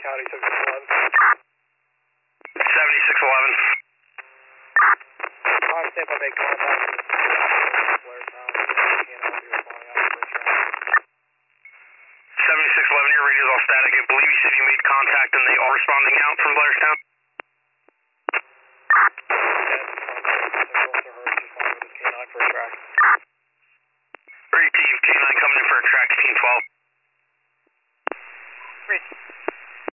County 7611. 7611. Stand by, make contact. Blair Town. You're flying out of First Round. 7611, your radio's all static. I believe you said you made contact and they are responding out from Blairstown. Yes, contact. Central to her. Respond with his K9 First Track.